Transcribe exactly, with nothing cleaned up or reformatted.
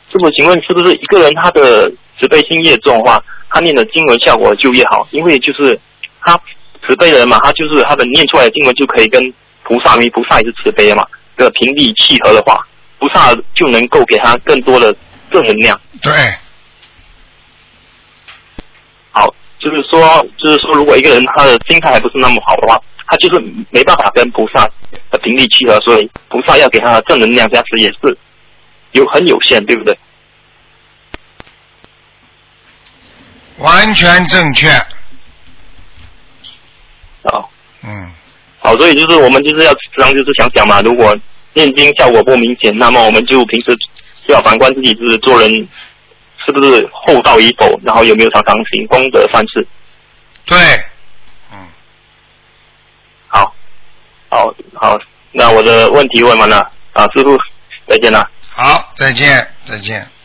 师傅，请问是不是一个人他的慈悲心越重的话，他念的经文效果就越好？因为就是他慈悲的人嘛，他就是他的念出来的经文就可以跟菩萨，因为菩萨也是慈悲的嘛，的频率契合的话，菩萨就能够给他更多的正能量。 对。 好，就是说，就是说，如果一个人他的心态还不是那么好的话，他就是没办法跟菩萨的频率契合，所以菩萨要给他的正能量加持也是有很有限，对不对？ 完全正确。 好， 嗯， 好，所以就是我们就是要时常就是想想嘛，如果念经效果不明显，那么我们就平时就要反观自己，就是做人是不是厚道与否，然后有没有常常行功德善事。 对。嗯。 好，好，好，那我的问题问完了啊，师父再见了。 好，再见，再见。